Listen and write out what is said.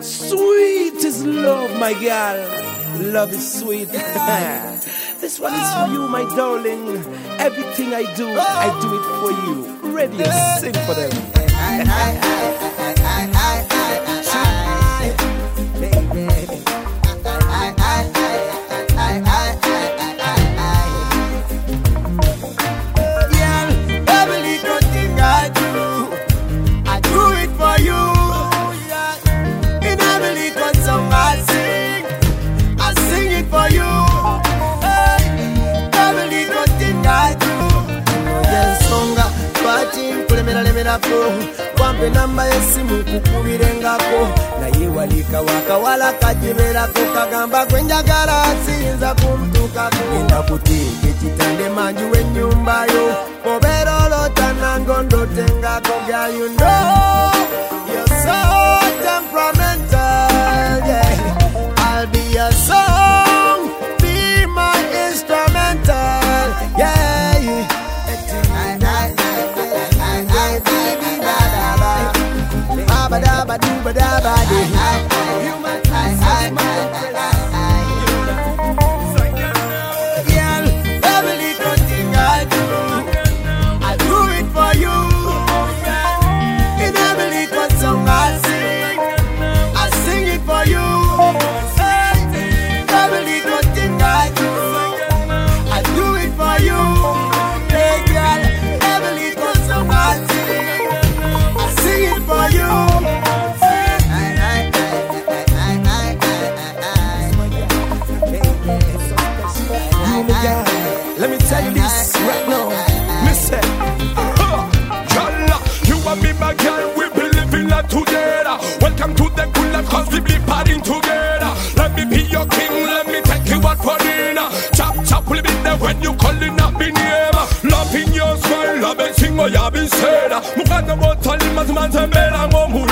Sweet is love, my girl. Love is sweet. This one is for you, my darling. Everything I do it for you. Ready to sing for them. Wampe namba yesimu kukubirengako naye walika wakawala kajiberako kagamba gwenjagala asinza kumtukako genda kutinga ekitande manju w'ennyumbayo obeera olota nango ndotengako girl you know you're so temperamental yeah. I'll be your song be my instrumental yeah. Let me tell you this right now, Mr. You and me, my girl, we be living life together. Welcome to the good life, cause we be partying together. Let me be your king, let me take you out for dinner. Chop, chop, we'll be there when you calling up in here. Love in your smile, love and sing, oh, yeah, be said. Mukana, what, tell him, as man, and